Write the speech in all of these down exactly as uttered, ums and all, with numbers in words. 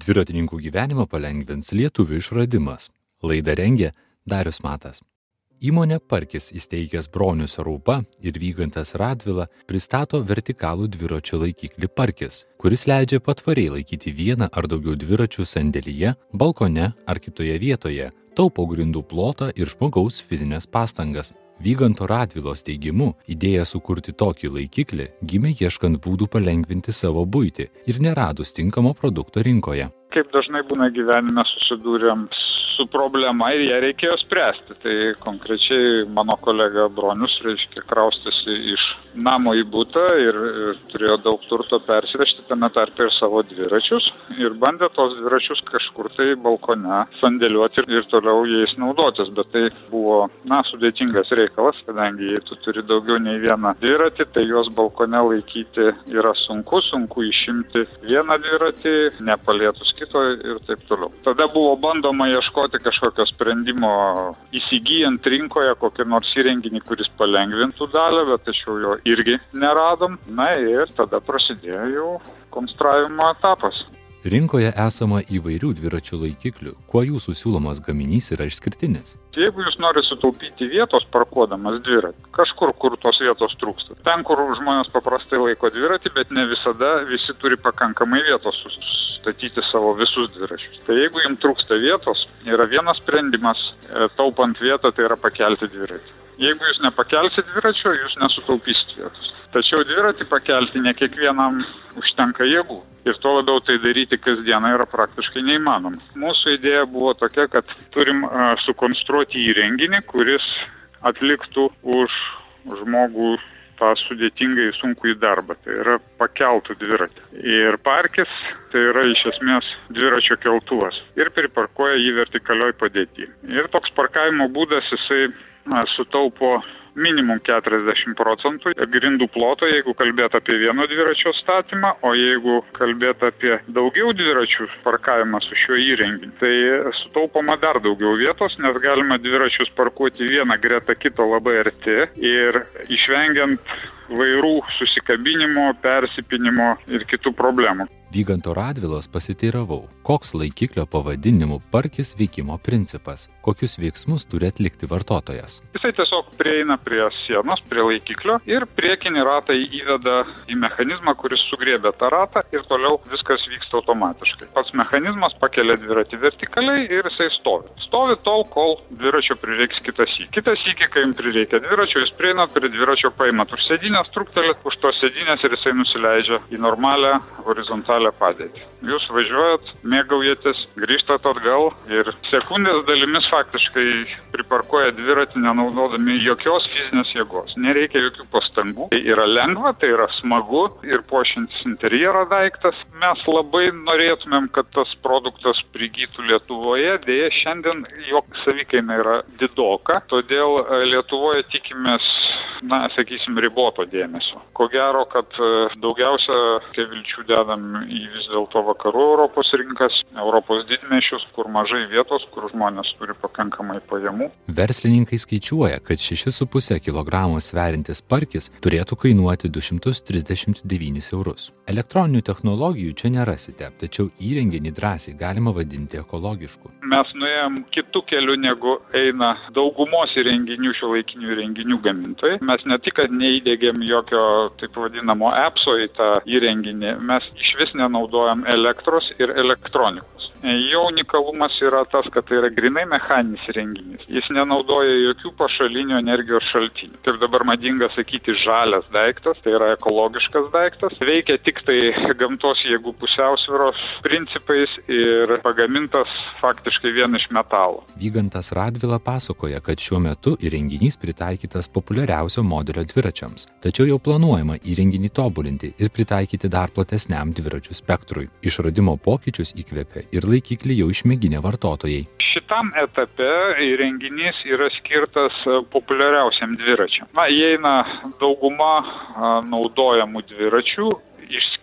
Dviratininkų gyvenimą palengvins lietuvių išradimas. Laidą rengė Darius Matas. Įmonė Parkis įsteigęs Bronius Raupa ir Vygantas Radvila pristato vertikalų dviračio laikiklį Parkis, kuris leidžia patvariai laikyti vieną ar daugiau dviračių sandėlyje, balkone ar kitoje vietoje, taupo grindų plotą ir žmogaus fizinės pastangas. Vyganto Radvilos teigimu, idėja sukurti tokį laikiklį gimė ieškant būdų palengvinti savo buitį ir neradus tinkamo produkto rinkoje. Kaip dažnai būna gyvenime susidūrėm su problema ir ją reikėjo spręsti. Tai konkrečiai mano kolega Bronius, reiškia, kraustėsi iš namo į butą ir, ir turėjo daug turto persivežti, tame tarpe ir savo dviračius. Ir bandė tos dviračius kažkur tai balkone sandėliuoti ir, ir toliau jais naudotis. Bet tai buvo, na, sudėtingas reikalas, kadangi jei tu turi daugiau nei vieną dviratį, tai juos balkone laikyti yra sunku, sunku išimti vieną dviratį, nepalietus kito ir taip toliau. Tada buvo bandoma ieškoti kažkokio sprendimo įsigyjant rinkoje kokį nors įrenginį, kuris palengvintų dalį, bet tačiau jo irgi neradom. Na ir tada prasidėjo jau konstravimo etapas. Rinkoje esama įvairių dviračių laikiklių. Kuo jūsų siūlomas gaminys yra išskirtinis? Jeigu jūs norite sutaupyti vietos parkuodamas dviratį, kažkur, kur tos vietos trūksta. Ten, kur žmonės paprastai laiko dviratį, bet ne visada visi turi pakankamai vietos statyti savo visus dviračius. Tai jeigu jums trūksta vietos, yra vienas sprendimas, taupant vietą, tai yra pakelti dviratį. Jeigu jūs nepakelsit dviračio, jūs nesutaupysit vietos. Tačiau dviratį pakelti ne kiekvienam užtenka jėgų. Ir to labiau tai daryti kasdieną yra praktiškai neįmanoma. Mūsų idėja buvo tokia, kad turim uh, sukonstruoti įrenginį, kuris atliktų už žmogų tą sudėtingai sunkų į darbą. Tai yra pakeltų dviratį. Ir Parkis tai yra iš esmės dviračio keltuvas. Ir priparkuoja jį vertikalioj padėty. Ir toks parkavimo būdas jisai na, sutaupo minimum keturiasdešimt procentų grindų ploto, jeigu kalbėt apie vieno dviračio statymą, o jeigu kalbėt apie daugiau dviračių parkavimą su šiuo įrenginiu, tai sutaupoma dar daugiau vietos, nes galima dviračius parkuoti vieną greta kito labai arti ir išvengiant vairų susikabinimo, persipinimo ir kitų problemų. Vyganto Radvilos pasiteiravau, koks laikiklio pavadinimų Parkis veikimo principas, kokius veiksmus turi atlikti vartotojas. Jisai tiesiog prieina prie sienos, prie laikiklio ir priekinį ratą įveda į mechanizmą, kuris sugriebia tą ratą ir toliau viskas vyksta automatiškai. Pats mechanizmas pakelia dviratį vertikaliai ir jisai stovi. Stovi tol, kol dviračio prireiks kitas įkį. Kitas įkį, kai jums prireikia dviračio, jūs prieinat prie dviračio, paimat už sėdynės, truktelit už tos sėdynės ir jisai nusileidžia į normalią horizontalią padėtį. Jūs važiuojat, mėgaujatės, grįžtat atgal ir sekundės dalimis faktiškai priparkuoja dviratį nenaudodami jokios fizinės jėgos. Nereikia jokių pastangų. Tai yra lengva, tai yra smagu ir puošiantis interjero daiktas. Mes labai norėtumėm, kad tas produktas prigytų Lietuvoje. Deja, šiandien jo savikaina yra didoka, todėl Lietuvoje tikimės, na, sakysim, riboto dėmesio. Ko gero, kad daugiausia vilčių dedam į vis dėlto vakarų Europos rinkas, Europos didmiesčius, kur mažai vietos, kur žmonės turi pakankamai pajamų. Verslininkai skaičiuoja, kad šeši su puse kilogramo sveriantis Parkis turėtų kainuoti du šimtus trisdešimt devynis eurus. Elektroninių technologijų čia nerasite, tačiau įrenginį drąsiai galima vadinti ekologišku. Mes nuėjom kitų kelių, negu eina daugumos įrenginių, šiuolaikinių įrenginių gamintojai. Mes ne tik, kad neįdėgėm jokio taip vadinamo appso į tą įrenginį, mes iš vis nenaudojam elektros ir elektronikos. Jo unikalumas yra tas, kad tai yra grinai mechaninis įrenginys. Jis nenaudoja jokių pašalinių energijos šaltinių. Kaip dabar madinga sakyti, žalias daiktas, tai yra ekologiškas daiktas. Veikia tik tai gamtos jėgų pusiausvyros principais ir pagamintas faktiškai vien iš metalo. Vygantas Radvila pasakoja, kad šiuo metu įrenginys pritaikytas populiariausio modelio dviračiams. Tačiau jau planuojama įrenginį tobulinti ir pritaikyti dar platesniam dviračių spektrui. Išradimo pokyčius įkvėpė ir laikiklį jau išmėginę vartotojai. Šitam etape įrenginys yra skirtas populiariausiam dviračiam. Na, įeina dauguma naudojamų dviračių, išskyrus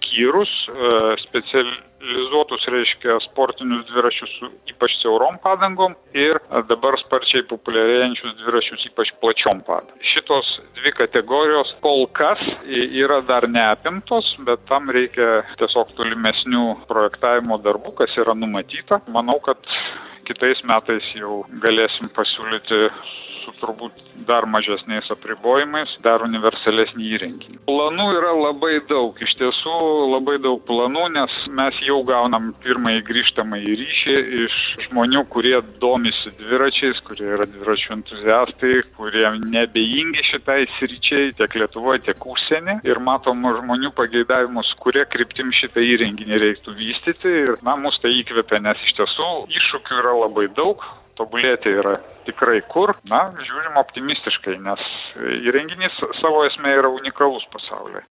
skyrus specializuotus, reiškia, sportinius dviračius su ypač siaurom padangom ir dabar sparčiai populiarėjančius dviračius ypač plačiom padangom. Šitos dvi kategorijos kol kas yra dar neapimtos, bet tam reikia tiesiog tolimesnių projektavimo darbų, kas yra numatyta. Manau, kad kitais metais jau galėsim pasiūlyti su turbūt dar mažesniais apribojimais, dar universalesnį įrenginį. Planų yra labai daug, iš tiesų labai daug planų, nes mes jau gaunam pirmąjį grįžtamąjį ryšį iš žmonių, kurie domisi dviračiais, kurie yra dviračių entuziastai, kurie nebejingi šitai sričiai tiek Lietuvoje, tiek užsienį. Ir matom žmonių pageidavimus, kurie kryptim šitą įrenginį reiktų vystyti. Ir na, mus tai įkvepia, nes iš tiesų iššūkių yra labai daug. Tobulėti yra tikrai kur. Na, žiūrim optimistiškai, nes įrenginys savo esmė yra unikalus pasaulyje.